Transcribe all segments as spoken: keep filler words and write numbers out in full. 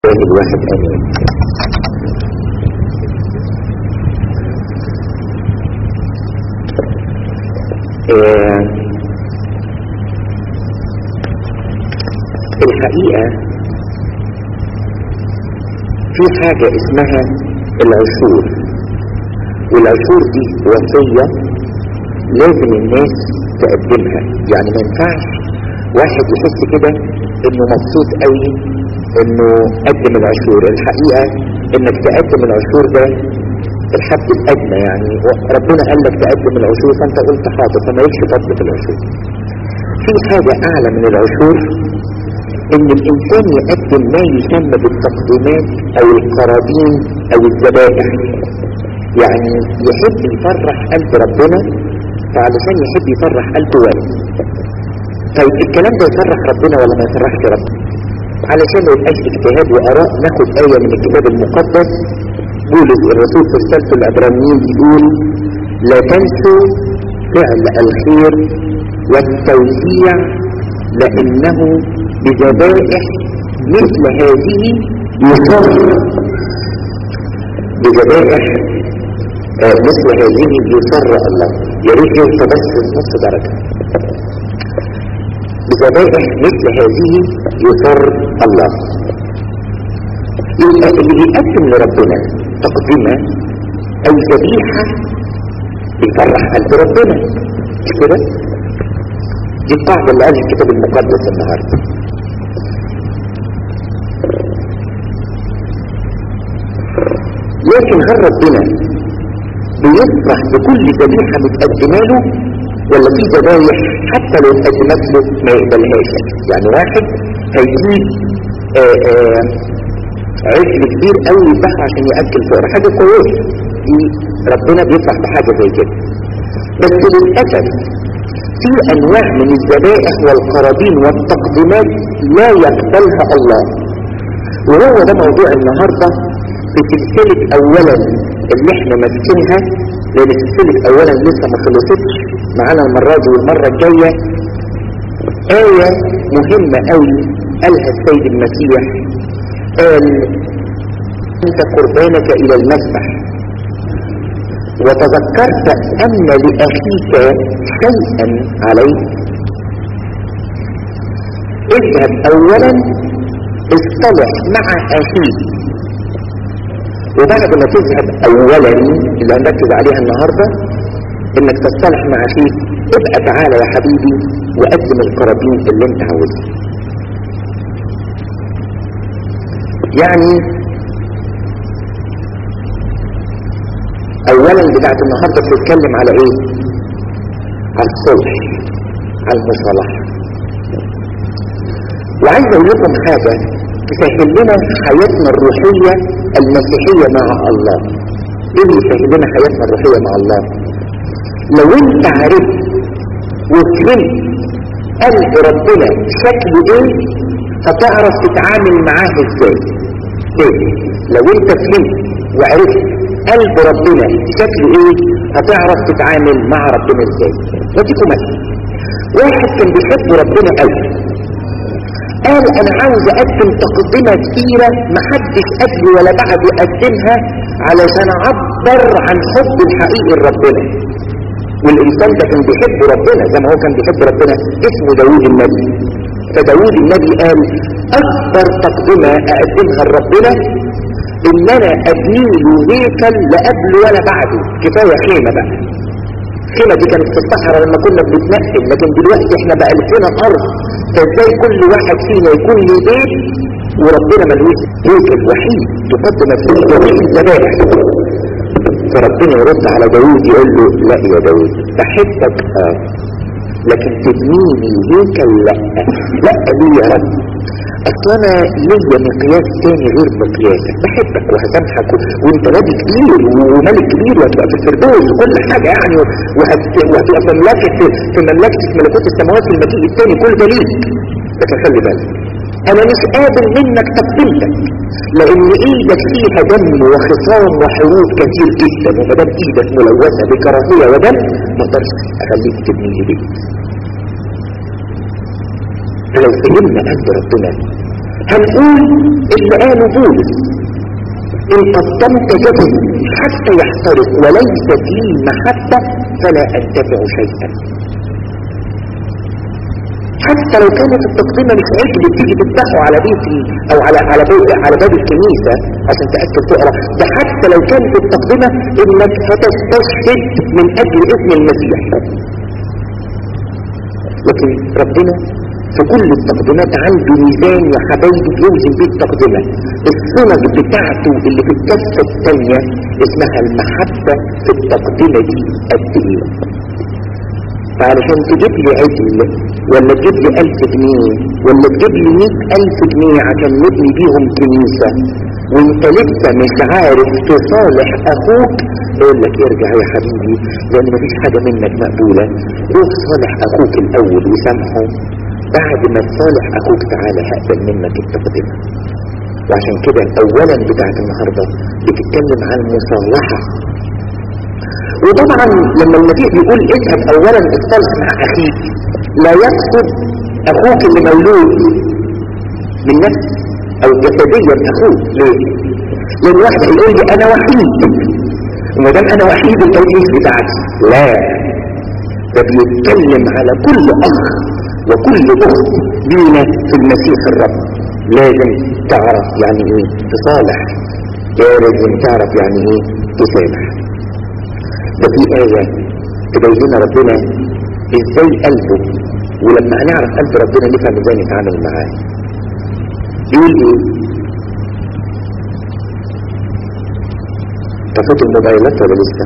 الواحد امين. آه الحقيقة في حاجة اسمها العشور، والعشور دي وصية لازم الناس تقدمها. يعني ما ينفعش واحد يحس كده انه مبسوط قوي انه قدم العشور. الحقيقة انك تقدم العشور ده الحد الادنى، يعني ربنا قال لك تقدم العشور فانت قلت حاضر، فما يكش فضل في العشور. في حاجة اعلى من العشور، ان الانسان يقدم ما يسمى بالتقديمات او القرابين او الذبائح. يعني يحب يفرح قلب ربنا، فعلشان يحب يفرح قلبه والد. طيب الكلام ده يفرح ربنا ولا ما يفرحش ربنا؟ علشان ما يبقاش اجتهاد واراء، ناخد آية من الكتاب المقدس. بولس الرسول في رسالته العبرانيين يقول: لا تنسوا فعل الخير والتوزيع، لانه بذبائح مثل هذه يسر بذبائح آه مثل هذه يسر الله. يا ريت يوصل بس نص درجة. بذبائح مثل هذه يسر الله. يبقى اللي بيقدم لربنا تقدمة او ذبيحة بيفرح قلب ربنا، مش كده؟ دي القاعدة اللي قال الكتاب المقدس النهارده. لكن هل ربنا بيفرح بكل ذبيحة متقدمه له، ولا في ذبايح حتى لو اتقدمت له ما يقبلهاش؟ يعني واحد هيجيب عجل كبير قوي يذبحه عشان ياكل فقراء، حاجه كويسه، دي ربنا بيفرح بحاجه زي كده. بس للاسف في انواع من الذبائح والقرابين والتقديمات لا يقبلها الله، وهو ده موضوع النهارده في سلسله اولا اللي احنا ماسكينها، لان سلسله اولا لسه ما خلصتش معانا المره دي والمره الجايه. ايه مهمه قوي قالها السيد المسيح، قال: انت قربانك الى المذبح وتذكرت ان لاخيك شيئا عليه، اذهب اولا اصطلح مع اخيك. وبعد ما تذهب اولا اللي هنركز عليها النهارده انك تصطلح مع اخيك، ابقى تعالى يا حبيبي وقدم القرابين اللي انت عاوزها. يعني اولا بتاعت النهارده بتتكلم على ايه؟ على الصلح، على المصالحه. وعايز اقول لكم حاجه تسهل لنا حياتنا الروحيه المسيحيه مع الله. ايه اللي يسهل لنا حياتنا الروحيه مع الله؟ لو انت عرفت وفهمت قلب ربنا شكله ايه، هتعرف تتعامل معاه ازاي. ايه؟ لو انت فهمت وعرفت قلب ربنا شكله ايه، هتعرف تتعامل مع ربنا ازاي. نديكم مثلا، واحد كان بيحب ربنا قوي، قال انا عاوز اقدم تقدمة كتيرة محدش قبلي ولا بعدي يقدمها علشان اعبر عن حب الحقيقي لربنا. والانسان ده كان بيحب ربنا زي ما هو كان بيحب ربنا، اسمه داوود النبي. فداوود النبي قال: اكبر تقدمة اقدمها لربنا ان انا ابني له هيكل لا قبل ولا بعده، كفايه خيمه بقى. الخيمه دي كانت في الصحراء لما كنا بنتنقل، لكن دلوقتي احنا بقى لنا ارض، فازاي كل واحد فينا يكون له بيت وربنا ملوش هيكل وحيد تقدم فيه جميع الذبائح؟ فربنا يرد على داوود يقول له: لا يا داوود، بحبك اه، لكن تبنيني هيكل لا. لا ليه يا رب؟ اصل انا ليا مقياس تاني غير مقياسك. بحبك وهسامحك وانت نبي كبير وملك كبير وهتبقى في الفردوس وكل حاجه يعني، وهتبقى في مملكه في مملكه ملكوت السماوات في المجيء الثاني، كل ده ليك. لكن خلي بالك، انا مش قابل منك تقدمتك، لان ايدك فيها دم وخصام وحروب كتير جدا، وما دام ايدك ملوثه بكراهيه ودم ما اقدرش اخليك تبني لي بيت. فلو فهمنا قلب ربنا هنقول اللي قاله بولس: إن قدمت جسدي حتى يحترق وليست لي محبة فلا أنتفع شيئا. حتى لو كانت التقدمة مش عجل بتيجي تفتحه على بيتي أو على على بيت على باب الكنيسة عشان تأكد تقرأ، ده حتى لو كانت التقدمة إنك هتستشهد من أجل اسم المسيح. لكن ربنا في كل التقدمات عنده ميزان يا حبايبي بيوزن بيه التقدمة. الصنج بتاعته اللي في الكفة الثانية اسمها المحبة في التقدمة دي قد ايه؟ فعلشان تجيب لي عجل ولا تجيب لي ألف جنيه ولا تجيب لي مئة ألف جنيه عشان نبني بيهم كنيسة وانت لسه مش عارف تصالح اخوك، يقول لك ارجع يا حبيبي لان مفيش حاجة منك مقبولة، روح صالح اخوك الاول وسامحه، بعد ما تصالح اخوك تعالى هقبل منك التقدمة. وعشان كده اولا بتاعت النهاردة بتتكلم عن مصالحة. وطبعا لما المسيح يقول اذهب اولا اتصالح مع اخيك لا يقصد اخوك اللي مولود من نفس او جسديا اخوك. ليه؟ لان واحد يقول لي انا وحيد وما دام انا وحيد التوجيه بتاعتي، لا، ده بيتكلم على كل اخ وكل اخت لينا في المسيح الرب. لازم تعرف يعني ايه تصالح، لازم تعرف يعني ايه تسامح. ده في آية تبين ربنا ازاي قلبه، ولما هنعرف قلب ربنا نفهم ازاي نتعامل معاه. يقول ايه؟ طفيت الموبايلات ولا لسه؟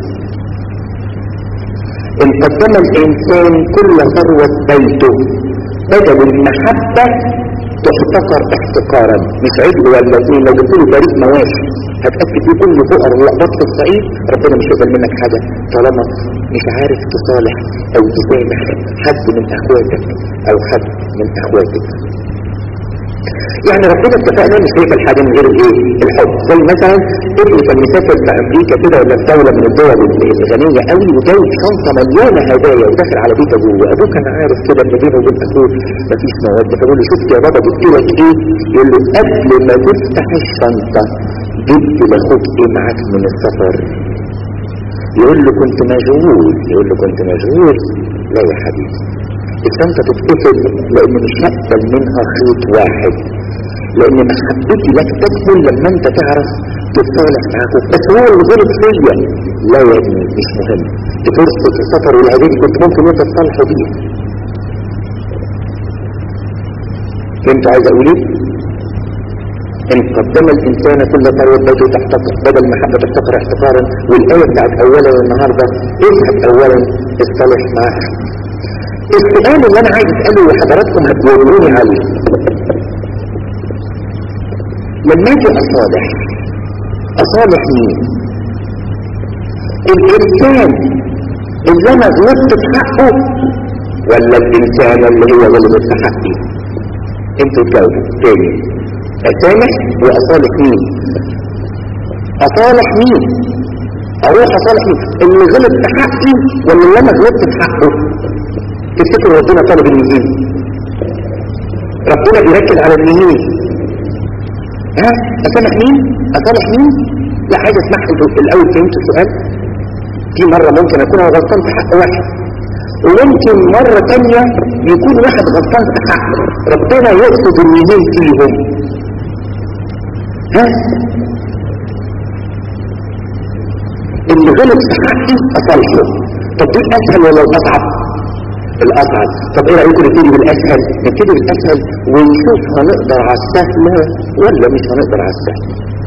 ان قدم الانسان كل ثروة بيته بدل المحبة تحتقر احتقارا. مش عجل ولا ايه، لو قلت له فريق مواشي هتأكد فيه كل فقر اللقبات في الصعيد ربنا مش يقبل منك حاجة طالما مش عارف تصالح او تسامح حد من اخواتك او حد من اخواتك. يعني ربنا اتفقنا مش شايف الحاجة من غير الايه؟ الحب. زي مثلا ابني كان مسافر في امريكا كده ولا في دولة من الدول الغنية قوي وجايب شنطة مليانة هدايا وداخل على بيت ابوه، وابوه كان عارف كده ان بينه وبين اخوه مفيش مواد، فبيقول له شفت يا بابا جبت لك ايه؟ يقول له قبل ما تفتح الشنطة جبت لاخوك ايه معاك من السفر؟ يقول له كنت مشغول. يقول له كنت مشغول؟ لا يا حبيبي، الشنطة تتقفل لان مش هقبل منها خيط واحد، لان محبتي لك تكمل لما انت تعرف تتصالح معاك. بس هو اللي غلط فيا، لا يا ابني مش مهم، دي فرصة السفر والهدية دي كنت ممكن انت تصالحوا بيها. فهمت عايز اقول ايه؟ ان قدم الانسان كل ثروة بيته تحتقر بدل المحبة تحتقر احتقارا. والايه بتاعت اولا النهارده اذهب اولا اصطلح معك. السؤال اللي انا عايز اساله وحضراتكم هتجاوبوني عليه، لما اجي اصالح اصالح مين؟ الانسان اللي انا غلطت في حقه ولا الانسان اللي هو غلط في حقي؟ انتوا تجاوبوا تاني. اسامح واصالح مين؟ اصالح مين؟ اروح اصالح مين؟ اللي غلط في حقي ولا اللي انا غلطت في حقه؟ تفتكروا ربنا طالب النهين؟ ربنا بيركز على النهين. ها اسامح مين؟ اصالح مين؟ لا عايز اسمح الاول. فهمت السؤال؟ في مرة ممكن اكون انا غلطان في حق واحد، وممكن مرة تانية يكون واحد غلطان في حق ربنا يقصد النهين فيهم. ها اللي غلط في حقي اصالحه. طب دي اسهل ولا الاصعب؟ الاصعب. طب ايه رايكم نبتدي بالاسهل؟ نبتدي بالاسهل ونشوف هنقدر على السهل ولا مش هنقدر على السهل.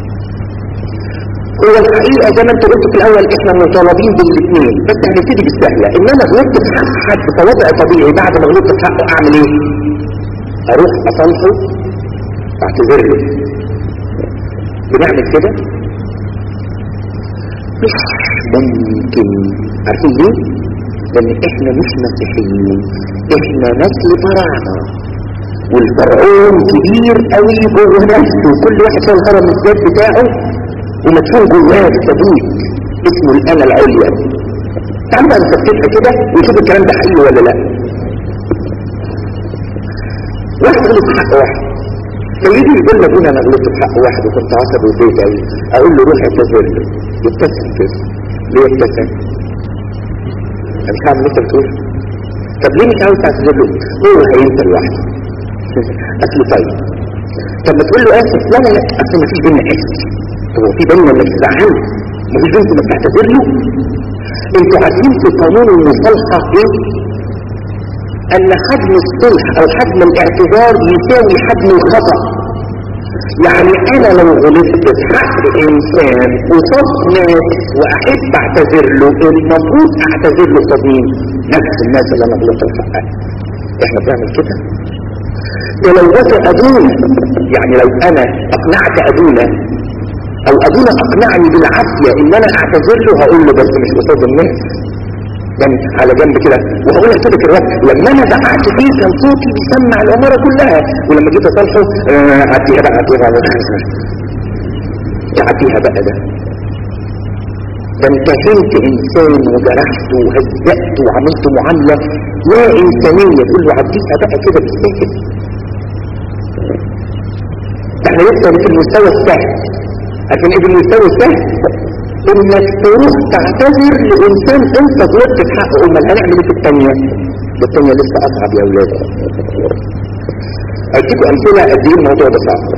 هو الحقيقه زي ما انت قلت في الاول احنا مطالبين بالاثنين، بس هنبتدي بالسهله. ان انا غلطت في حق حد فوضع طبيعي بعد ما غلطت في حقه اعمل ايه؟ اروح اصالحه اعتذر له. بنعمل كده؟ مش ممكن. عارفين ليه؟ لان احنا مش مسيحيين، احنا نسل فراعنه، والفرعون كبير قوي جوه نفسه، كل واحد فيه الهرم الذات بتاعه ومدفون جواه ثبوت اسمه الانا العليا. تعالوا بقى نفتشها كده ونشوف الكلام ده حقيقي ولا لا. واحد غلط في حق واحد، فيجي يقول لابونا انا غلطت في حق واحد وكنت عصبي وضايق قوي، اقول له روح اعتذر له. يبتسم كده. ليه يبتسم؟ انا مش هعمل اللي انت بتقوله. طب ليه مش عاوز تعتذر له؟ هو هينسى لوحده. اصل طيب طب ما تقول له اسف. لا لا لا اصل ما فيش بينا اسف. هو في بينا انك تزعله؟ ما فيش بينكم انك تعتذر له؟ انتوا عارفين في قانون المصالحه ايه؟ ان حجم الصلح او حجم الاعتذار يساوي حجم الخطأ. يعني انا لو غلطت في حق انسان قصاد ناس واحب اعتذر له، المفروض اعتذر له قصاد مين؟ نفس الناس اللي انا غلطت في حقها. احنا بنعمل كده. ولو وافق ابونا، يعني لو انا اقنعت ابونا او ابونا اقنعني بالعافيه ان انا اعتذر له، هقول له بس مش قصاد الناس، يعني على جنب كده. وهقول لك كده كده لما انا زعقت فيه كان صوتي بيسمع العماره كلها، ولما جيت اصالحه عديها بقى عديها بقى عديها بقى ده ده انت هنت انسان وجرحته وهزقته وعملت معامله لا انسانيه، تقول له عديها بقى كده بالسكت. احنا لسه في المستوى السهل. عشان ايه المستوى السهل؟ انك تروح تعتذر لانسان انت غلطت في حقه. امال هنعمل ايه في الثانيه؟ الثانيه لسه اصعب يا اولاد. اديكم امثله قد ايه الموضوع ده صعب.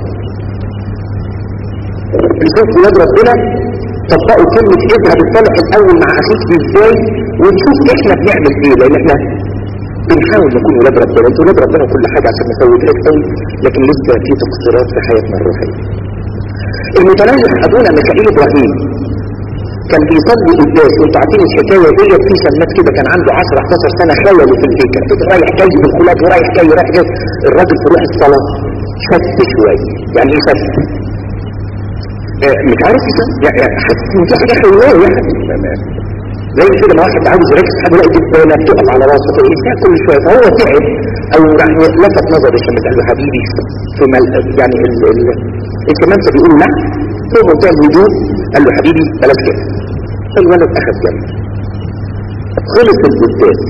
نشوف ولاد ربنا طبقوا كلمه اذهب الصالح الاول مع اخيك ازاي، ونشوف احنا بنعمل ايه. لان احنا بنحاول نكون ولاد ربنا. انتوا ولاد ربنا كل حاجه عشان نسوي كده قوي، لكن لسه في تقصيرات في حياتنا الروحيه. المتنازح ابونا ميخائيل ابراهيم كان بيصلي قداس، وانتوا عارفين الحكايه ديت. في سنات كده كان عنده عشرة احداشر سنه خيلوا في الهيكل، رايح جاي بالخلاط ورايح جاي رايح جاي. الراجل في روح الصلاه شت شويه. يعني ايه شت؟ آه مش عارف يعني حاسس ان في حاجه خياليه يعني زي كده ما واحد عاوز يركز حاجه يلاقي جبانه بتقف على راسه فيسمع كل شويه، فهو تعب او راح لفت نظر الشمس قال له حبيبي في مل... يعني ال ال الشمس بيقول لا في منتهى الهدوء، قال له حبيبي بلاش كده. فالولد اخذ جنب. خلص القداس،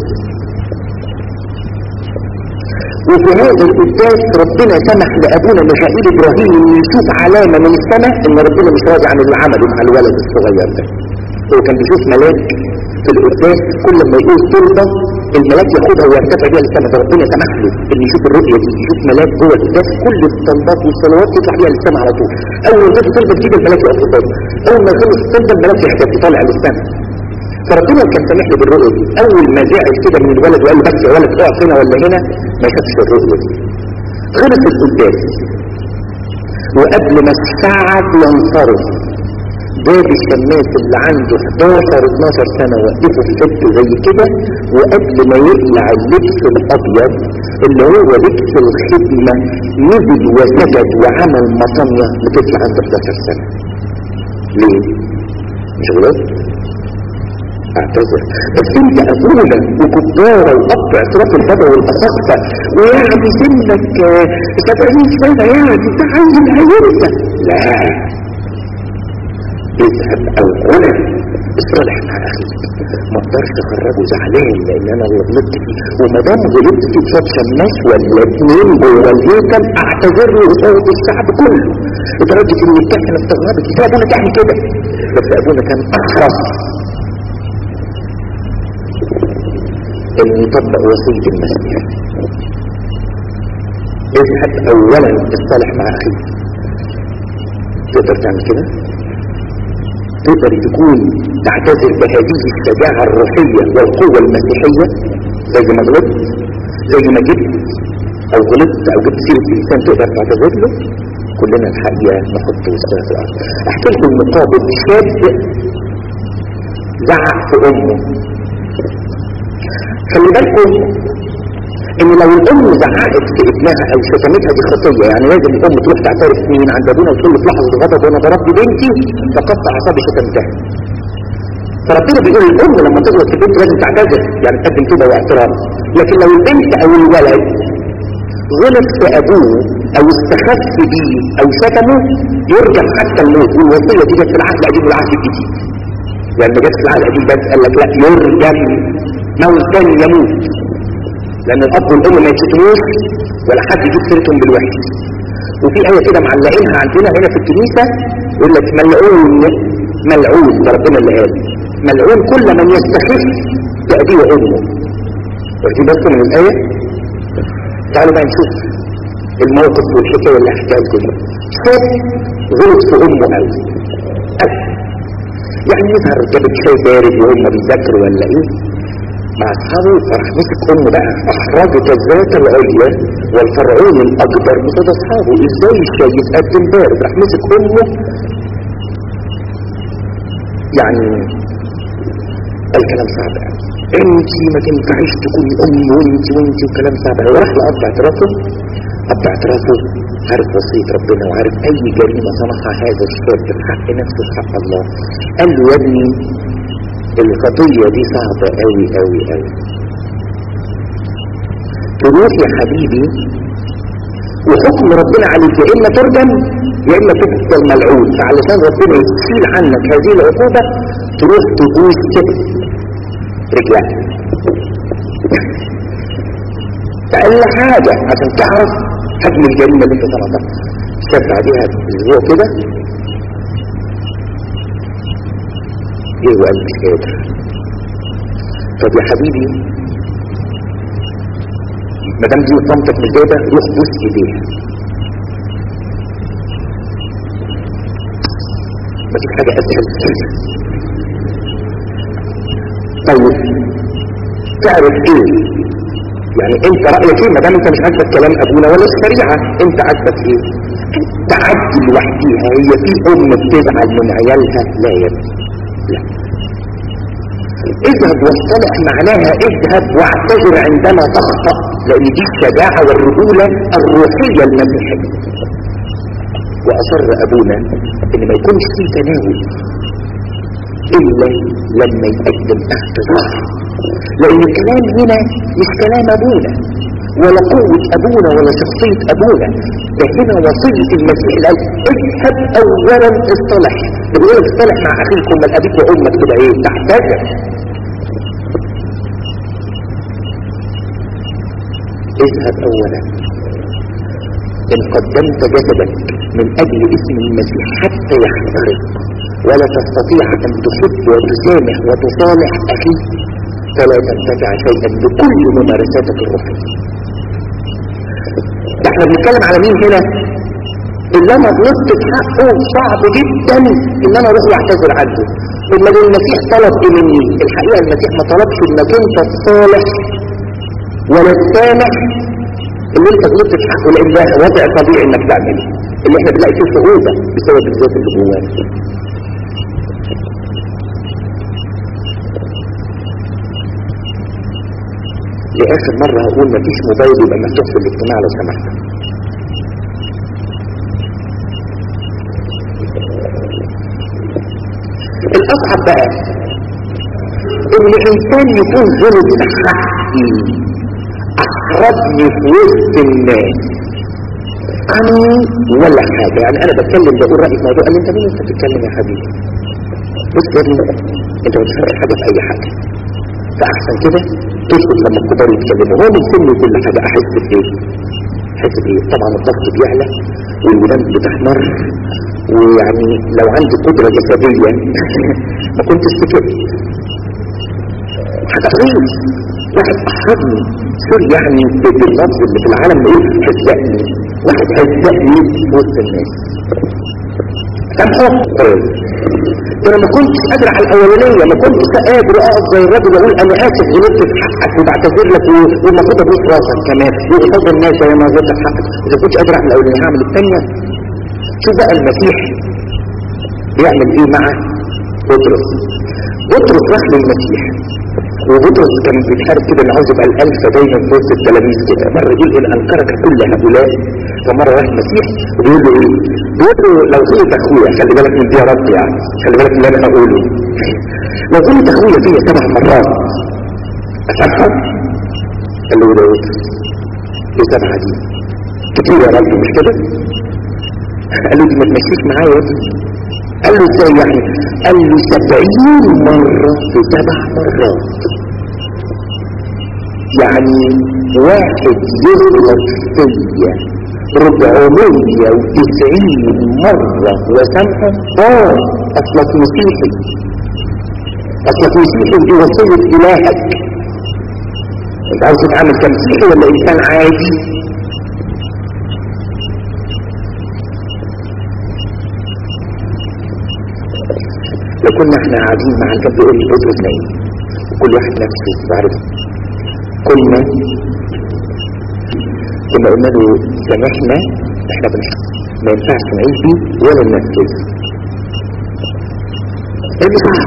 وفي هذا القداس ربنا سمح لابونا ميخائيل ابراهيم انه يشوف علامه من السماء ان ربنا مش راضي عن اللي عمله مع الولد الصغير ده. هو كان بيشوف ملاك في القداس كل ما يقول طلبه الملاك ياخدها ويرتفع بيها للسماء. ربنا سمح له انه يشوف الرؤيه دي، يشوف ملاك جوه القداس كل الطلبات والصلوات تطلع بيها للسماء على طول. اول ما تيجي طلبه جديده الملاك يقف قدامه، اول ما يخلص الطلبه الملاك يحتفل طالع للسماء. فربنا كان سامح له بالرؤيه دي. اول ما زعل كده من الولد وقال له بس يا ولد اقف هنا ولا هنا، ما شافش الرؤيه دي. خلص القداس، وقبل ما الساعه ينصرف جاب الشماس اللي عنده احداشر اتناشر سنه وقفه في حته زي كده، وقبل ما يقلع اللبس الابيض اللي هو لبس الخدمه نزل وسجد وعمل مصنع لطفل عنده احداشر سنه. ليه؟ مش غلط؟ اعتذر. بس انت ابونا وكبارة وقطع اعتراف البابا والاساقفة ويعني سنك سبعين سنة يعني انت عايز هيرسى. لا، اذهب اولا اصطلح مع اخيك. ما اقدرش اخرجه زعلان لان انا اللي غلطت فيه، وما دام غلطت فيه قصاد شماس ولا اتنين جوه الهيكل اعتذر له قصاد الشعب كله. لدرجه ان الكهنه استغربت ازاي ابونا تعمل كده، بس ابونا كان احرص انه يطبق وصيه المسيح. اذهب اولا اصطلح مع اخيك. تقدر تعمل كده؟ تقدر تكون تعتذر بهذه الشجاعة الروحية والقوة المسيحية زي ما غلطت، زي ما جبت او غلطت او جبت سيرة الانسان تقدر تعتذر له؟ كلنا الحقيقة نحط وسطها في الارض. احكي لكم مقابل شاب زعق في امه. خلي بالكم ان لو الام زعقت في ابنها او شتمتها دي خطيه، يعني لازم الام تروح تعترف مين عند ابونا وتقول له في لحظه غضب وانا ضربت بنتي فقدت اعصابي شتمتها. فربنا بيقول الام لما تغلط في البنت لازم تعتذر، يعني تقدم توبه واعتراف. لكن لو البنت او الولد غلط في ابوه او استخف بيه او شتمه يرجع حتى الموت. والوصيه دي جت في العهد القديم والعهد الجديد. يعني ما جت في العهد القديم بس قال لك لا يرجم موت ثاني يموت، لان الاب والام ما يشتموش ولا حد يجيب سيرتهم بالوحش. وفي آية كده معلقينها عندنا هنا في الكنيسة يقول لك ملعون ملعون، ده ربنا اللي قال ملعون كل من يستخف بأبيه وأمه. واخدين بالكم من الآية؟ تعالوا بقى نشوف الموقف والحكاية اللي احكاها لكم. شاب غلط في أمه قوي قوي، يعني يظهر جابت شاي بارد وهم بيذاكروا ولا ايه مع اصحابه، فراح مسك امه بقى احرجت الذات العليا والفرعون الاكبر قصاد اصحابه. ازاي الشاي يتقدم بارد؟ راح مسك امه، يعني الكلام صعب قوي، انت ما تنفعيش تكوني ام وانت وانت وكلام صعب قوي. وراح لقطع اعترافه، قطع اعترافه عارف وصية ربنا وعارف اي جريمة صنعها هذا الشاب في حق نفسه في حق الله. قال له يا ابني الخطية دي صعبة قوي قوي قوي، تروح يا حبيبي وحكم ربنا عليك يا اما ترجم يا اما تفضل ملعون، فعلشان ربنا يشيل عنك هذه العقوبة تروح تبوس رجلك اقل حاجة عشان تعرف حجم الجريمة اللي انت صنعتها. شاب بعدها اسبوع كده ايه وقال مش قادر. طب يا حبيبي مدام دي وطمتك مش جايبه روح بوس ايديها. مفيش حاجه اسهل من كده. طيب تعرف ايه يعني انت رأيك ايه مدام انت مش عاجبك كلام ابونا ولا الشريعة؟ انت عاجبك ايه؟ تعدي لوحديها. هي في ام بتزعل من عيالها؟ لا يا ابني لا. اذهب واصطلح معناها اذهب واعتذر عندما تخطأ، لان دي الشجاعة والرجولة الروحية المسيحية. واصر ابونا ان ما يكونش فيه تناول الا لما يقدم اعتذار، لان الكلام هنا مش كلام ابونا ولا قوة ابونا ولا شخصية ابونا، ده هنا وصية المسيح قال اذهب اولا اصطلح. بيقول لك اصطلح مع اخيكم بل ابيك وامك كده ايه تعتذر. اذهب اولا. ان قدمت جسدك من اجل اسم المسيح حتى يحترق ولا تستطيع ان تحب وتسامح وتصالح اخيك فلا تنتفع شيئا بكل ممارساتك الروحية. احنا بنتكلم على مين هنا؟ اللي انا غلطت في حقه صعب جدا ان انا اروح واعتذر عنه. اما المسيح طلب ايه مني؟ الحقيقة المسيح ما طلبش انك انت تصالح ولا تسامح اللي انت غلطت في حقه، لان ده وضع طبيعي انك تعمله، اللي احنا بنلاقي فيه صعوبة بسبب الذات اللي جواك. لآخر مرة هقول مفيش موبايل يبقى مفتوح في الاجتماع لو سمحت. الأصعب بقى إن الإنسان يكون ظلم حقي أحرجني في وسط الناس أنا ولا حاجة. يعني أنا بتكلم بقول رأيي في موضوع، قال لي أنت مين أنت بتتكلم يا حبيبي؟ بص يا ابني أنت ما تفهمش حاجة في أي حاجة، فأحسن كده تسكت لما الكبار يتكلموا. هو من سن كل حاجة أحس بإيه؟ أحس بإيه؟ طبعا الضغط بيعلى والودان بتحمر، ويعني لو عندي قدرة جسدية ما كنت سكت. هتخيل واحد أحرجني سوري يعني باللفظ اللي في العالم بيقول هزقني، واحد هزقني في وسط الناس سامحه. انا ما كنتش قادر على الاولانيه، ما كنتش قادر اقف زي الراجل اقول انا اسف غلطت في حقك وبعتذر لك والمفروض ابوس راسك كمان وقصاد الناس زي ما غلطت في حقك. اذا كنتش قادر على الاولانيه هعمل الثانيه. شوف بقى المسيح بيعمل ايه مع بطرس. بطرس راح للمسيح، وبطرس كان بيتحارب كده ان عاوز يبقى الالفه دايما في وسط التلاميذ كده. مره يقول ان انكرك كل هؤلاء، فمره راح المسيح وبيقول له ايه؟ بيقول له لو غلط اخويا، خلي بالك من دي يا رب، يعني خلي بالك من اللي انا هقوله، لو غلط اخويا فيا سبع مرات اسامحه؟ قال له ده ايه سبعه دي؟ كتير يا رب مش كده؟ قال له دي ما تمشيش معايا يا ابني. قال له ازاي يعني؟ قال له سبعين مرة في سبع مرات. يعني واحد يغلط فيا ربعمية وتسعين مرة وسامحه. اه اصلك مسيحي، اصلك مسيحي ودي وصية الهك. انت عاوز تتعامل كمسيحي ولا انسان عادي؟ لو كنا احنا قاعدين مع الكتاب يقول لي بطرس نايم وكل واحد نفسه بعرف، كنا كنا قلنا له سامحنا احنا بنحب ما ينفعش نعيش بيه ولا ننفذ. ايه صعب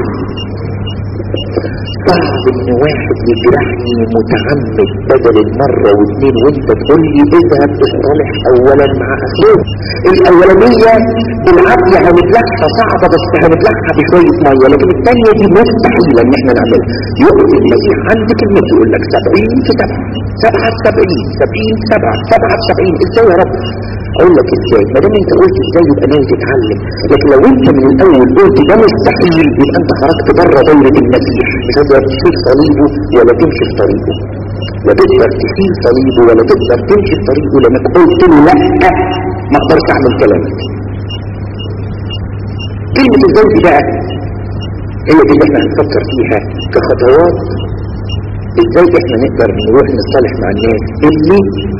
صعب ان واحد يجرحني متعمد بدل المرة واثنين وانت تقول لي اذهب تصالح اولا مع اخوك. الاولانية بالعافية هنبلعها صعبة بس هنبلعها بشوية مية، لكن الثانية دي مستحيلة ان احنا نعملها. يقضي المسيح عند كلمة يقول لك سبعين في سبعة سبعة سبعين سبعين سبعة سبعة سبعين. ازاي يا رب؟ اقول لك ازاي، ما دام انت قلت ازاي يبقى ناوي تتعلم. لكن لو انت من الاول قلت ده مستحيل يبقى انت خرجت بره دايرة المسيح. مش هتقدر تشيل صليبه ولا تمشي في طريقه، لا تقدر تشيل صليبه ولا تقدر تمشي في طريقه لانك قلت له لا ما اقدرش اعمل كلامك. كلمة ازاي دي بقى هي دي اللي احنا هنفكر فيها كخطوات ازاي احنا نقدر نروح نصالح مع الناس اللي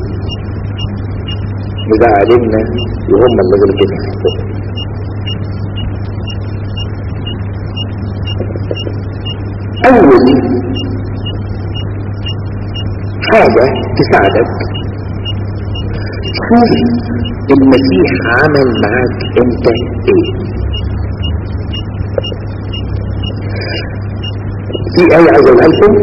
مزعلنا وهم اللي غلطوا في حقهم. اول حاجة تساعدك شوف المسيح عمل معاك انت ايه. في آية عايز اقولها لكم،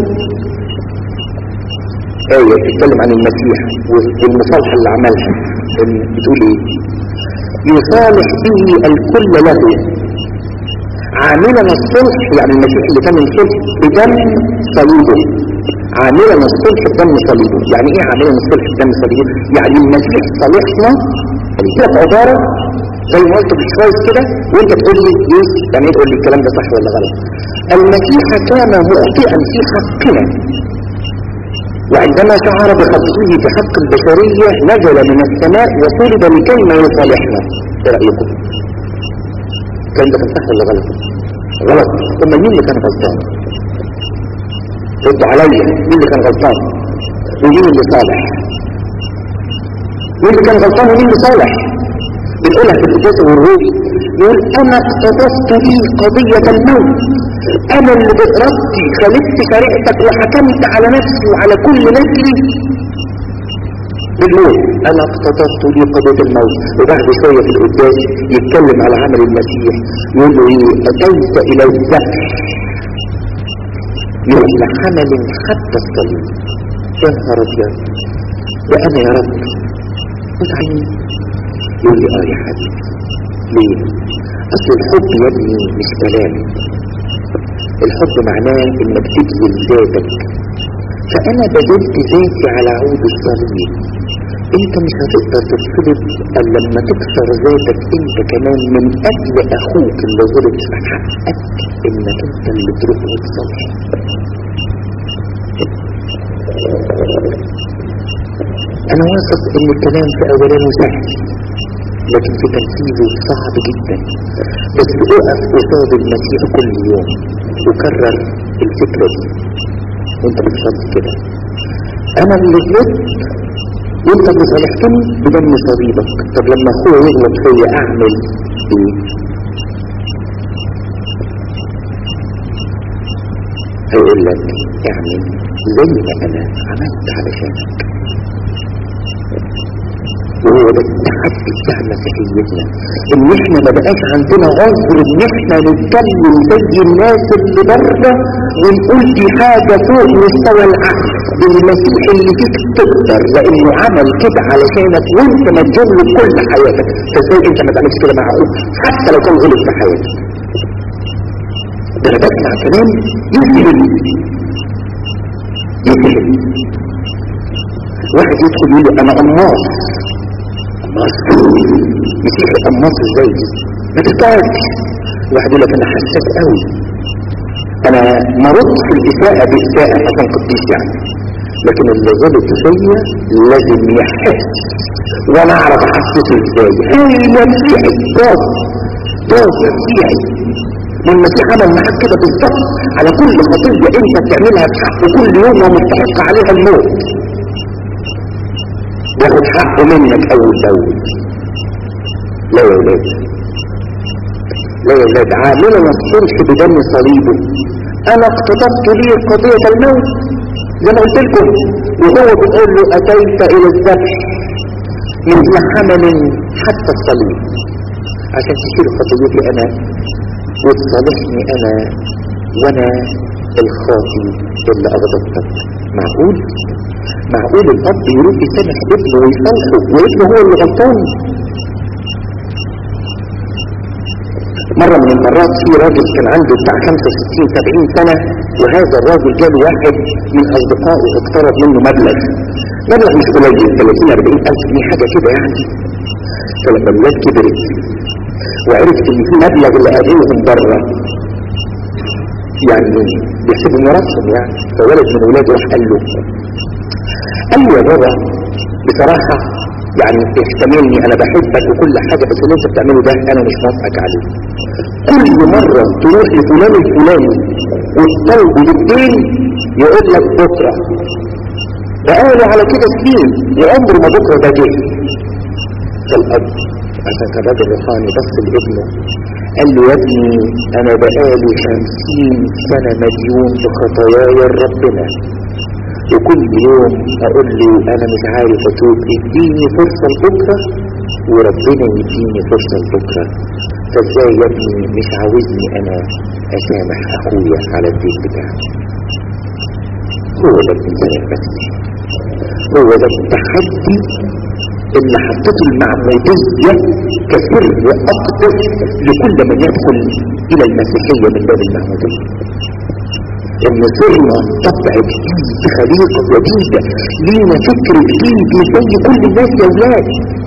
آية بتتكلم عن المسيح والمصالحة اللي عملها. بتقول ايه؟ يصالح به الكل له عاملا الصلح، يعني المسيح اللي كان الصلح بدم صليبه. عاملا الصلح بدم صليبه، يعني ايه عاملا الصلح بدم صليبه؟ يعني المسيح صالحنا. ثلاث عبارة زي ما قلت بشوية كده وانت تقول لي ايه يعني ايه، تقول لي الكلام ده صح ولا غلط. المسيح كان مخطئا في حقنا، وعندما شعر بخطئه في حق البشرية نزل من السماء وصلب لكي ما يصالحنا. ايه رأيكم؟ كان ده صح ولا غلط؟ غلط. ثم مين اللي كان غلطان؟ ردوا عليا، مين اللي كان غلطان ومين اللي صالح؟ مين اللي كان غلطان ومين اللي صالح؟ بنقولها في القداس والروح، يقول انا اقتضفت لي قضية الموت، انا اللي بإرادتي خالفت شريعتك وحكمت على نفسي وعلى كل نسلي بالموت. انا اقتضفت لي قضية الموت. وبعد شوية في القداس يتكلم على عمل المسيح يقول له ايه؟ اتيت الى الذبح مثل حمل حتى الصليب. يا نهار ابيض، ده انا يا رب مش عيني. يقول لي اه يا حبيبي. ليه؟ اصل الحب يا ابني مش كلام، الحب معناه انك تبذل ذاتك. فانا بذلت ذاتي على عود الصليب. انت مش هتقدر تتصلب الا لما تكسر ذاتك انت كمان من اجل اخوك اللي ظلم في حقك، انك انت اللي تروح وتصلح. انا واثق ان الكلام في اولانه سهل لكن في تنفيذه صعب جدا. بس اقف قصاد المسيح كل يوم وكرر الفكرة دي وانت بتصلي كده، انا اللي غلطت وانت اللي صالحتني بدم صليبك. طب لما اخويا يغلط فيا اعمل ايه؟ هيقول لك اعمل زي ما انا عملت علشانك. وهو ده التحدي بتاع مسيحيتنا، ان احنا ما بقاش عندنا عذر ان احنا نتكلم زي الناس اللي بره ونقول دي حاجه فوق مستوى العقل. المسيح اللي فيك تقدر لانه عمل كده علشانك وانت مجنون كل حياتك. فازاي انت ما تعملش كده مع اخوك حتى لو كان غلط في حياتك؟ ده انا بسمع كلام يسلم يسلم. واحد يدخل يقول لي انا قماص. مسيحي قماص ازاي؟ ما تستعرفش. واحد يقول لك انا حساس قوي، انا ما ردتش في الاساءة باساءة عشان قديس يعني، لكن اللي غلط فيا لازم يحس، وانا اعرف احسسه ازاي. هي مسيحي باظ باظ مسيحي، والمسيح عمل معاك كده بالظبط على كل خطيه انت بتعملها بحق كل يوم ومستحق عليها الموت، ياخد حقه منك اول باول. لا يا ولاد، لا يا ولاد، عاملنا الصلح بدم صليبه. انا اقتطبت لي قضية الموت زي ما قلت لكم، وهو بيقول له اتيت الى الذبح من حمل حتى الصليب عشان تشيل خطيتي انا وتصالحني انا وانا الخاطي اللي اغضبتك. معقول معقول الاب يروح يسامح ابنه ويصالحه وابنه هو اللي غلطان؟ مرة من المرات في راجل كان عنده بتاع خمسة وستين سبعين سنة، وهذا الراجل جاب واحد من اصدقائه اقترض منه مبلغ مبلغ مش قليل، ثلاثين أربعين ألف جنيه حاجة كده يعني. فلما الولاد كبرت وعرفت ان في مبلغ اللي قابلهم بره يعني بيحسبوا مراسهم يعني، فولد من ولاده راح قال له قال له يا بابا بصراحة يعني احتملني انا بحبك وكل حاجة، بس اللي انت بتعمله ده انا مش موافقك عليه. كل مرة تروح لفلان الفلاني وتطلب بالدين يقول لك بكرة، بقاله على كده سنين وعمر ما بكرة ده جه. فالاب عشان كان راجل روحاني بص لابنه قال له يا ابني انا بقالي خمسين سنة مديون بخطاياي لربنا، وكل يوم اقول له انا مش عارف اتوب، اديني فرصة لبكرة وربنا يديني فرصة لبكرة. فازاي يا ابني مش عاوزني انا اسامح اخويا على الدين بتاعه؟ هو ده الانسان بس، هو ده التحدي اللي حطته المعمودية كسر واقدر لكل من يدخل الى المسيحية من باب المعمودية، ان صرنا طبع جديد، خليقة جديدة، لينا فكر جديد مش زي كل الناس يا ولاد.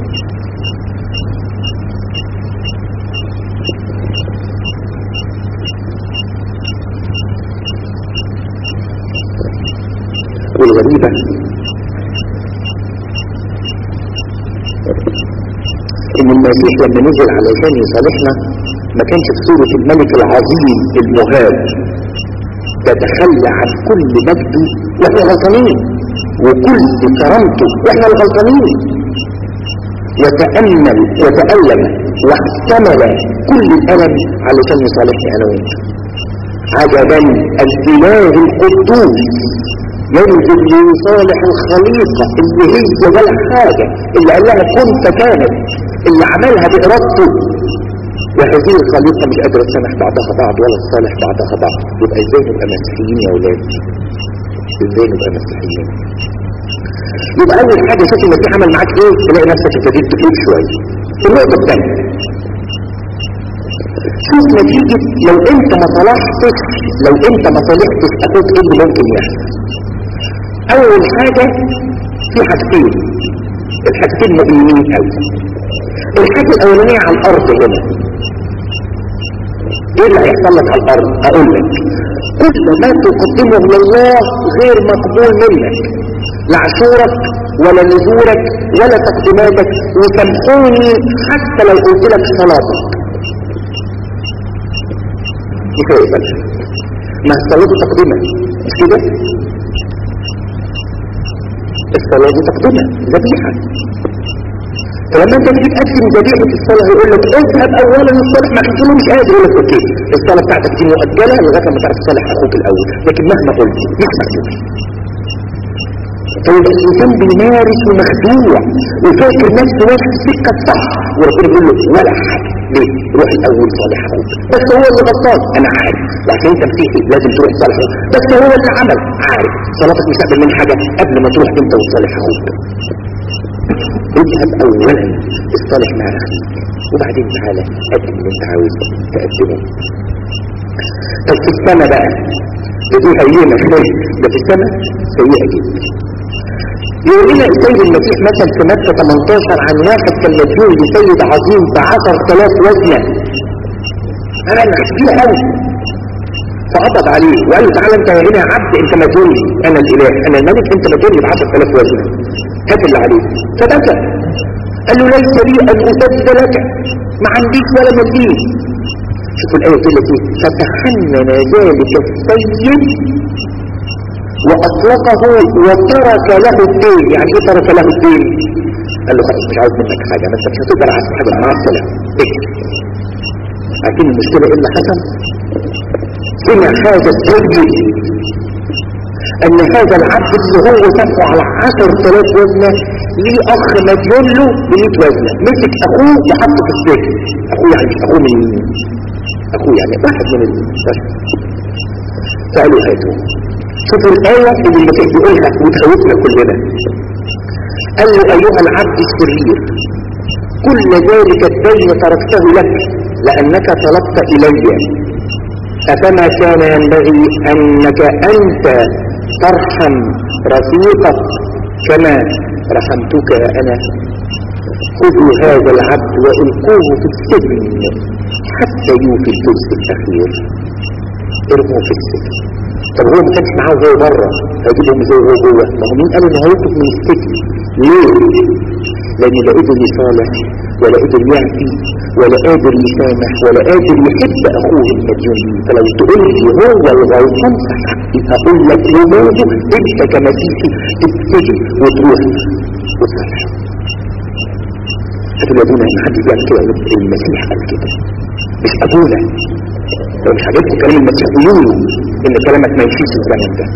والغريبة ان المسيح لما نزل علشان يصالحنا ما كانش في صورة الملك العظيم المهاب تتخلى عن كل مجده واحنا غلطانين وكل كرامته واحنا الغلطانين، وتأمل وتألم واحتمل كل الألم علشان يصالحني انا وانت. عجبا الاله القدوس ينزل ليصالح الخليقة اللي هي ولا حاجة، اللي قال لها كن فكانت، اللي عملها بإرادته، وهذه الخليقة مش قادرة تسامح بعضها بعض ولا تصالح بعضها بعض. يبقى ازاي نبقى مسيحيين يا ولاد؟ ازاي نبقى مسيحيين؟ يبقى اول حاجة شوف المسيح عمل معاك ايه، تلاقي نفسك ابتديت تفوق شوية. النقطة الثانية شوف نتيجة لو انت ما صلحتش لو انت ما صلحتش اخوك ايه اللي ممكن يحصل. اول حاجة في حاجتين، الحاجتين مؤمنين قوي. الحاجة الاولانية على الارض هنا، ايه اللي هيحصل لك على الارض؟ اقول لك كل ما تقدمه لله غير مقبول منك، لا عشورك ولا نذورك ولا تقديماتك، وسامحوني حتى لو قلت لك صلاتك مش هيقبل. ما الصلاة تقدمة مش كده؟ الصلاة تقدمة ذبيحة، فلما انت تجيب تقدم ذبيحة الصلاة يقول لك اذهب اولا الصالح، ما قلت له مش قادر، يقول لك اوكي الصلاة بتاعتك دي مؤجلة لغاية ما تعرف تصالح اخوك الاول، لكن مهما قلت مش مقبول. فيبقى الانسان بيمارس ومخدوع وفاكر نفسه واخد السكة الصح، وربنا بيقول له ولا حاجة، ليه؟ روح الاول صالح اخوك، بس هو اللي غلطان انا عارف، لكن انت مسيحي لازم تروح تصالح اخوك، بس هو اللي عمل عارف، صلاتك مش هتقبل من حاجة قبل ما تروح انت وتصالح اخوك. اذهب اولا اصطلح مع اخيك وبعدين تعالى قدم اللي انت عاوز تقدمه. طب في السنة بقى دي هينة ده في السنة سيئة جدا. يقول لنا السيد المسيح مثلا في متى ثمانية عشر عن واحد كان مديون لسيد عظيم بعشر آلاف وزنة، انا كبيرة قوي. فقبض عليه وقال له تعالى انت هنا يا عبد، انت مديون لي، انا الاله انا الملك، انت مديون لي ب عشرة آلاف وزنه، هات اللي عليه. فبكى قال له ليس لي ان اسدد لك، ما عنديش ولا مليم. شوفوا الايه دي التي فتحنن ذلك السيد واطلقه وترك له الدين. يعني ايه ترك له الدين؟ قال له خلاص مش عاوز منك حاجه، ما انت مش هتقدر على حاجه، مع السلامه. لكن المشكله ايه اللي حصل؟ سمع هذا السيد ان هذا العبد اللي هو دفعه على عشرة آلاف وزنه ليه اخ مديون له ب مية وزنه، مسك اخوه وحطه في السجن. اخوه يعني مش اخوه من اخوه يعني واحد من البشر. فقالوا هاتوا. شوفوا الايه اللي المسيح بيقولها وتخوفنا كلنا. قال له ايها العبد الشرير كل ذلك الدين تركته لك لانك طلبت الي، افما كان ينبغي انك انت ترحم رفيقك كما رحمتك انا؟ خذوا هذا العبد والقوه في السجن حتى يوفي الجزء الاخير. ارموه في السجن. طب هو ما كانش معاه زي بره هيجيبهم زي هو جوه؟ ما هو مين قال انه هيخرج من السجن؟ ليه؟ لان لا قدر يصالح ولا قدر يعفي ولا قادر يسامح ولا قادر يحب اخوه المديون. فلو تقول لي هو الغلطان هقول لك يموته انت كمسيحي تتسجن وتروح وتصالح. هتقول يا ابونا ان حد بيعمل كده؟ المسيح قال كده مش ابونا. لو مش عجبكم كلام المسيح قولوا ان كلامك ما يمشيش في الزمن ده.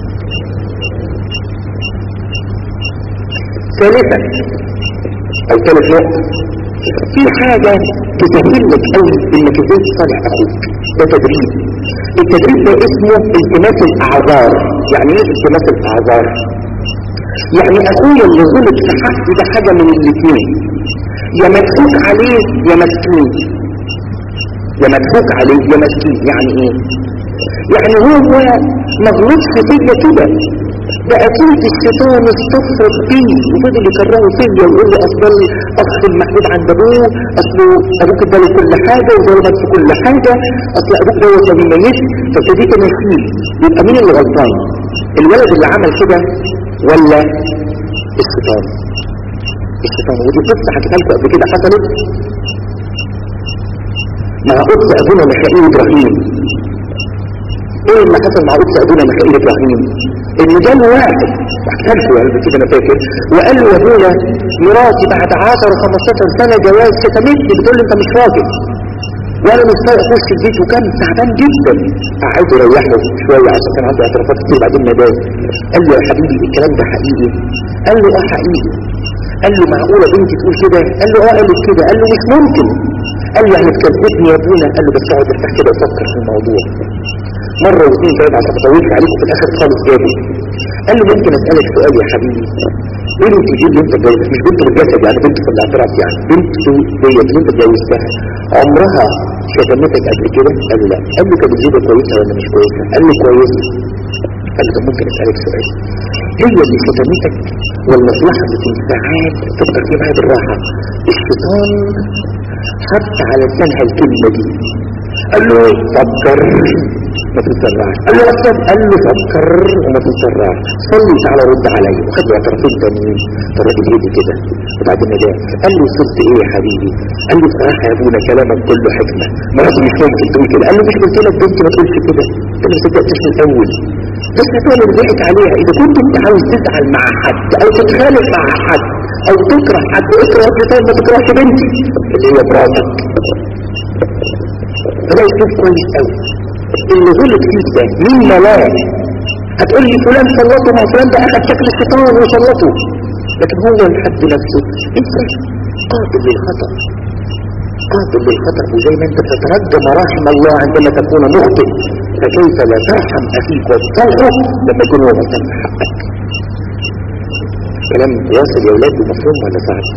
ثالثا او ثالث نقطة، في حاجة تسهل لك قوي انك ازاي تصالح اخوك. ده تدريب. التدريب ده اسمه التماس الاعذار. يعني ايه التماس الاعذار؟ يعني اخويا اللي غلط في حقي ده حاجة من الاثنين، يا مضحوك عليه يا مسكين. يا مضحوك عليه يا مسكين. يعني ايه؟ يعني هو ما غلطش فيا كده، ده اكيد الشيطان استفرد بيه وفضل يكرهه فيا ويقول لي اصل اخ المحمود عند ابوه، اصله ابوك اداله كل حاجه وظلمك في كل حاجه، اصل ابوك دوت ما بيميزش. فابتديت امشيه. يبقى مين اللي غلطان؟ الولد اللي عمل كده ولا الشيطان؟ الشيطان. ودي قصه حكيتها لكم قبل كده حصلت مع قدس ابونا ميخائيل ابراهيم. ايه اللي حصل مع قدس ابونا ميخائيل ابراهيم؟ ان جاله واحد وحكيتها لكم يعني كده انا فاكر، وقال له يا ابونا مراتي بعد عشرة خمستاشر سنه جواز شتمتني، بتقول لي انت مش راجل وانا مش طايق اخش البيت، وكان تعبان جدا. قعد يريحه شويه عشان كان عنده اعترافات كتير بعدين نداه. قال له يا حبيبي الكلام ده حقيقي؟ قال له اه حقيقي. قال له معقوله بنتي تقول كده؟ قال له اه قالت كده. قال له مش ممكن. قال له يعني تكذبني يا ابونا؟ قال له بس اقعد ارتاح كده وفكر في الموضوع. مرة واثنين ثلاثة عشان تطولش عليكم، في الاخر خالص جابه. قال له ممكن اسألك سؤال يا حبيبي؟ بنتي دي اللي انت اتجوزتها، مش بنت بالجسد يعني، بنت في الاعتراف يعني، بنت ديت اللي انت اتجوزتها عمرها شتمتك قبل كده؟ قال له لا. قال له كانت زيادة كويسة ولا مش كويسة؟ قال له كويسة. قال له طب ممكن اسألك سؤال؟ هي اللي شتمتك ولا في لحظة ساعات تبقى في بعد الراحة الشيطان حط على لسانها الكلمة دي؟ قال له فكر ما تتسرعش. قال له اصلا قال له فكر وما تتسرعش، صلي تعالى رد عليا. وخد له اعترافين تانيين. فالراجل هدي كده وبعدين ده قال له صرت ايه يا حبيبي؟ قال له بصراحه يا ابونا كلامك كله حكمه، مراتي مش ممكن تقول كده. قال له مش قلت لك بنتي ما تقولش كده؟ انت ما صدقتش من الاول. بس هتقول اللي ضحك عليها. اذا كنت انت عاوز تزعل مع حد او تتخانق مع حد او تكره حد، اكره الشيطان، ما تكرهش بنتي اللي هي مراتك. فده يشوف كويس قوي اللي غلط فيك ده مين ملاك. هتقول لي فلان سلطه، مع فلان ده اخذ شكل الشيطان وسلطه، لكن هو الحد نفسه انت قابل للخطأ، قابل للخطأ. وزي ما انت تترجى مراحم الله عندما تكون مخطئ، فكيف لا ترحم اخيك وتصلحه لما يكون هو غلطان في حقك؟ كلام واصل يا اولاد ومفهوم ولا صعب؟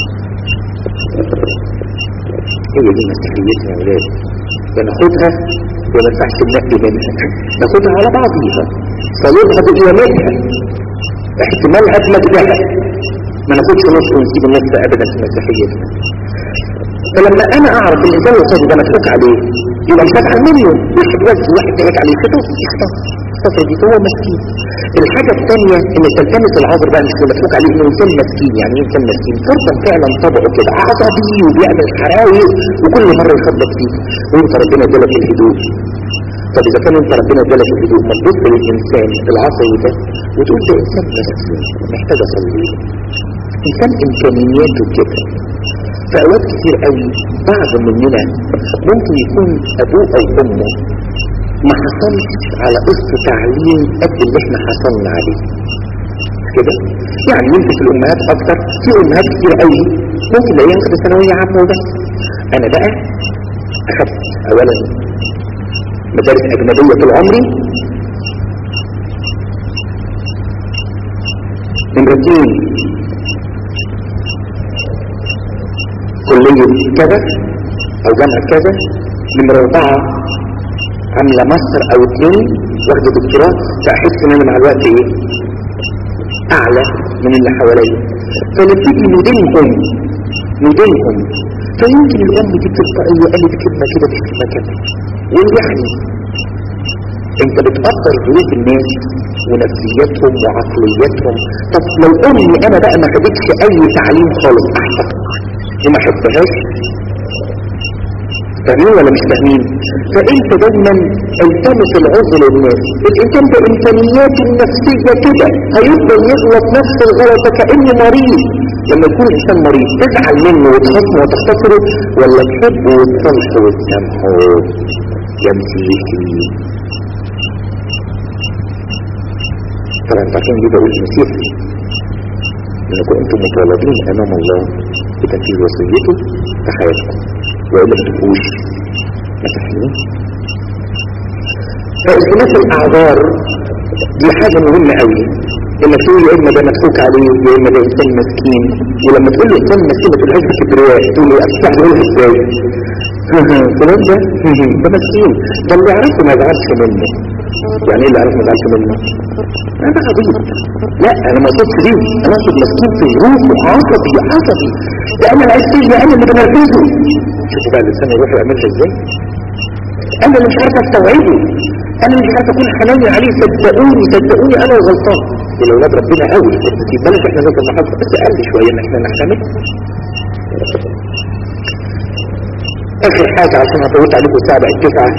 هي دي مسؤوليتنا يا اولاد، يا ناخدها وما ينفعش ننقي منها، ناخدها على بعضيها، صليبها بقيامتها، احتمالها بمجدها، ما ناخدش نص ونسيب النص ابدا في مسيحيتنا. فلما انا اعرف الانسان القصدي ده مضحوك عليه، يبقى مش هتعمل منه واحد وزن واحد ضحك عليه كده يخطف الفترة دي هو مسكين. الحاجة الثانية ان تلتمس العذر بقى مش مفروض عليه انه انسان مسكين. يعني ايه انسان مسكين؟ فرصة فعلا طبعه كده عصبي وبيعمل حرايق وكل مرة يخبط فيه، وانت ربنا ادالك الهدوء. طب اذا كان انت ربنا ادالك الهدوء ما تبص للانسان العصبي ده وتقول ده انسان مسكين محتاج اصلي، انسان امكانياته كده. فاوقات كتير قوي بعض مننا ممكن يكون ابوه او امه ما حصلش على قسط تعليم قد اللي احنا حصلنا عليه كده. يعني يمكن في الامهات اكتر، في امهات كتير قوي ممكن لاقيها واخده ثانويه عامه وبس. انا بقى اخدت اولا مدارس اجنبيه طول عمري، نمرتين كليه كذا او جامعه كذا، نمره اربعه عامله ماستر او اتنين واخده دكتوراه، فاحس ان انا مع الوقت ايه اعلى من اللي حواليا، فنبتدي ندينهم ندينهم. فيمكن الام دي تلقائيه قالت كلمه كده في كلمه كده، ويعني انت بتقدر ظروف الناس ونفسيتهم وعقليتهم. طب لو امي انا بقى ما خدتش اي تعليم خالص احسن وما حبتهاش، فاهمين ولا مش فاهمين؟ فانت دايما التمس العذر للناس. الانسان ده امكانياته النفسيه كده هيفضل يغلط نفس الغلط كانه مريض. لما يكون انسان مريض تزعل منه وتخصمه وتختصره، ولا تحبه وتصلحه وتسامحه؟ يا مسيحي طبعا عشان دي بقول مسيحي انكم انتم مطالبين امام الله بتنفيذ وصيته في حياتكم، وإلا ما تبقوش مسيحيين. فالتماس الاعذار دي حاجه مهمه قوي، انك تقول يا اما ده مضحوك عليه يا اما ده انسان مسكين. ولما تقول له انسان مسكين ما تقولهاش بكبرياء، تقول له افتح تقولها ازاي؟ فلان ده ده مسكين، ده اللي يعرفه ما يزعلش منه. يعني ايه اللي يعرفه ما يزعلش منه؟ انا عبيط. لا انا ما اقصدش دي، انا اقصد مسكين في ظروفه، عصبي عصبي ده انا الاساسيه انا اللي بنرفزه. شوفوا بقى الانسان يروح يعملها ازاي؟ انا اللي مش عارف استوعبه، انا مش عارف اكون حناني عليه. صدقوني صدقوني انا غلطان. ولولاد ربنا قوي في بلد احنا نقدر نحافظ بس اقل شويه ان احنا نحتمل. اخر حاجه عشان هفوت عليكم الساعه بقت تسعه،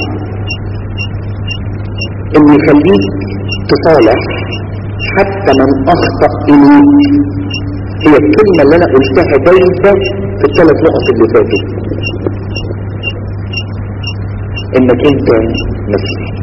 ان يخليك تصالح حتى من اخطأ اليك. هي الكلمه اللي انا قلتها دايما في الثلاث نقط اللي فاتت، انك انت مسيحي.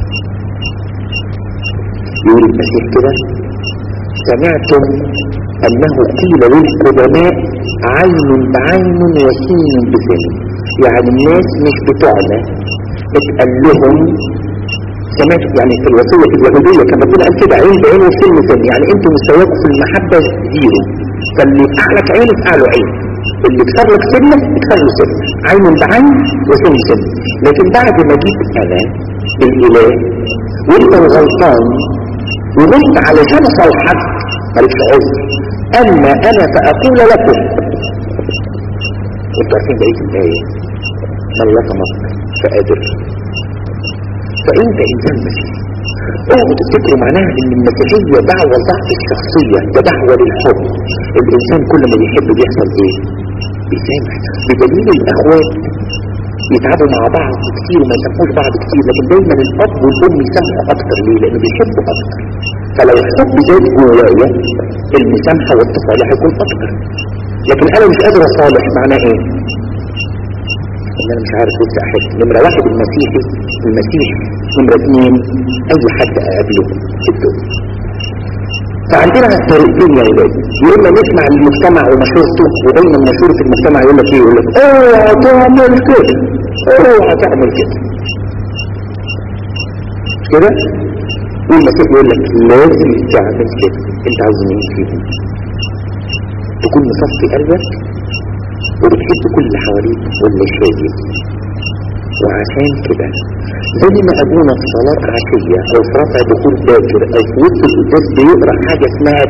يقول المسيح كده سمعتم انه قيل للقدماء عين بعين وسين بسن. يعني الناس مش بتوعنا اتقال لهم، سمعت يعني في الوصية اليهودية كان ربنا قال كده عين بعين وسن بسن، يعني انتم مستواكم في المحبة زيرو، فاللي يفتح لك عين يفتح له عين، اللي يكسر لك سنة يكسر له سنة، عين بعين وسن بسن. لكن بعد ما جيت انا الاله وانت الغلطان وقلت علشان اصالحك مالكش عذر، اما انا فاقول لكم. انتوا عارفين بقية الايه؟ من لطمك فقادر. فانت انسان مسيحي، اوعوا تفتكروا معناها ان المسيحيه دعوه ضعف الشخصيه، ده دعوه للحب. الانسان كل ما بيحب بيحصل ايه؟ بيسامح. بدليل الاخوات يتعبوا مع بعض كتير وما يسامحوش بعض كتير، لكن دايما الاب والام يسامحوا اكتر. ليه؟ لانه بيحبوا اكتر. فلو الحب زاد جوايا المسامحه والتصالح هيكون اكتر. لكن انا مش قادر اصالح، معناه ايه؟ ان انا مش عارف لسه احب. نمره واحد المسيحي المسيح، نمره اثنين اي حد اقابله في الدنيا. فعندنا طريقتين يا ولاد، يا اما نسمع المجتمع ومشورته، ودايما مشورة المجتمع يقول لك ايه؟ يقول لك اوعى تعمل كده، اوعى تعمل كده كده، والمسيح يقول لك لازم تعمل كده. انت عاوز مين فيهم؟ تكون مصفي قلبك وبتحب كل اللي حواليك واللي شايف. وعشان كده زي ما ابونا في صلاة عشية او في رفع دخول باكر او في وسط القداس بيقرأ حاجة اسمها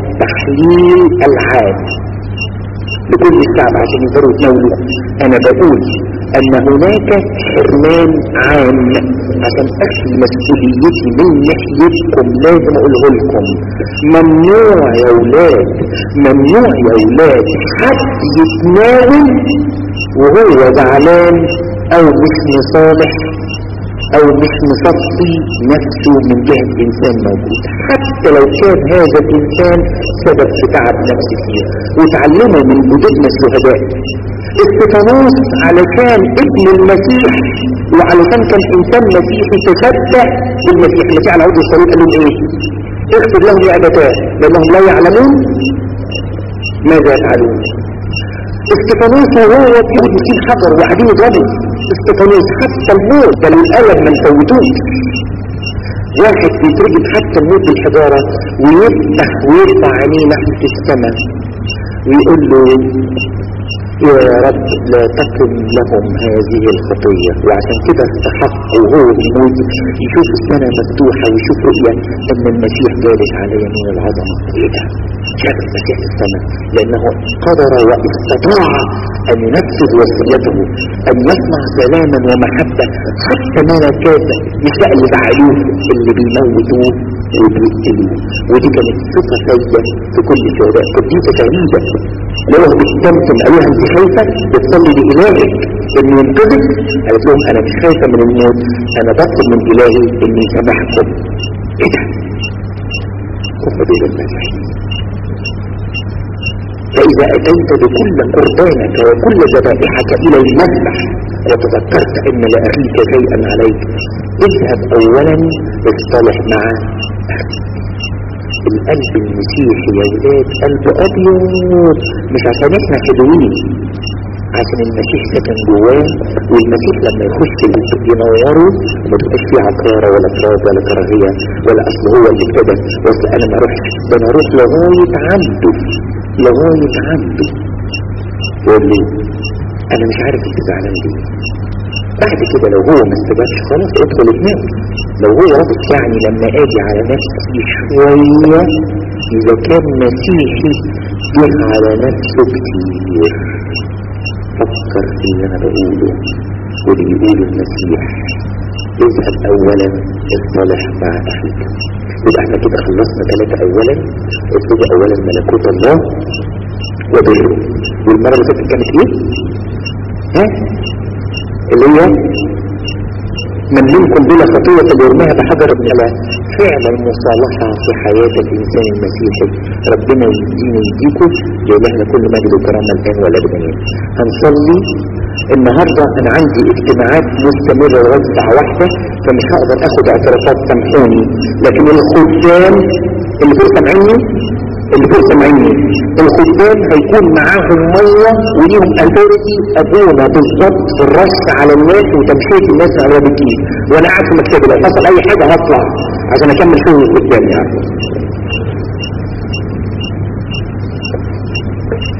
تحليل العام لكل الشعب عشان يقدروا يتناولوا، انا بقول ان هناك حرمان عام. عشان اخذ مسؤوليتي من ناحيتكم لازم اقوله لكم ممنوع يا اولاد، ممنوع يا اولاد حد يتناول وهو زعلان او مش مصالح او مش مصفي نفسه من جهة انسان موجود، حتى لو كان هذا الانسان سبب في تعب نفسي فيه. وتعلموا من جدودنا الشهداء استفانوس علشان ابن المسيح وعلشان كان انسان مسيحي تصدق بالمسيح. المسيح على عود الصليب قال لهم ايه؟ اغفر لهم يا ابتاه لانهم لا يعلمون ماذا يفعلون. استفانوس وهو بيقول مسيح حجر وقاعدين يضربوا استفانوس حتى الموت، بل الالم ما نفوتوش. واحد بيترجم حتى الموت بالحجاره ويفتح ويرفع عينيه ناحيه السماء ويقول له يا رب لا تكن لهم هذه الخطية. وعشان كده استحق وهو بيموت يشوف السنة مفتوحة ويشوف رؤية ان المسيح جالس على يمين العظمة. ايه ده؟ شاف المسيح في السماء لانه قدر واستطاع ان ينفذ وصيته ان يصنع سلاما ومحبة حتى ما كان مش بقى اللي بعلوه اللي بيموتوه وبيقتلوه. ودي كانت صفة سيئة في كل الشهداء. قديسة فريدة لو بتستمتم قالوها انت خايفة بتصلي لإلهك انه ينقذك؟ قالت لهم انا مش خايفة من الموت، انا بطلب من الهي انه يسامحكم. ايه ده؟ كفة دول المسيحيين. فاذا اتيت بكل قربانك وكل ذبائحك الى المذبح وتذكرت ان لاخيك شيئا عليك اذهب اولا اصطلح مع اخيك. القلب المسيحي يا ولاد قلب ابيض، مش عشان احنا حلوين، عشان المسيح ساكن جواه. والمسيح لما يخش ينوره وما تبقاش فيه عكاره ولا فراغ ولا كراهيه ولا اصل هو اللي ابتدى واصل انا ما اروحش، ده انا اروح لغايه عنده لغايه عنده يقول لي انا مش عارف انت زعلان ليه. بعد كده لو هو ما استجابش خلاص ادخل اتنام. لو هو رابط يعني لما اجي على نفسي شوية اذا كان مسيحي جه على نفسه كتير. فكر في اللي انا بقوله واللي بيقوله المسيح اذهب اولا اصطلح مع اخيك. يبقى احنا كده خلصنا ثلاثة اولا. اطلب اولا ملكوت الله وبره. والمرة اللي فاتت كانت ايه؟ ها؟ اللي هي من منكم بلا خطية فليرميها بحجر ابن. فعل المصالحة في حياة الإنسان المسيحي ربنا يدينا يديكم لإلهنا كل مجد وكرامة الآن والأبد. هنصلي النهاردة. أنا عندي اجتماعات مستمرة لغاية الساعة واحدة فمش هقدر أخد اعترافات، سامحوني. لكن الخدام اللي فوق سامعيني اللي فوق سامعيني الخدام هيكون معاهم مية وليهم أثوريتي أبونا بالظبط في الرش على الناس وتمشية الناس على بكير. وأنا قاعد في مكتبي لو حصل أي حاجة هطلع عشان أكمل شغل الخدام يعني.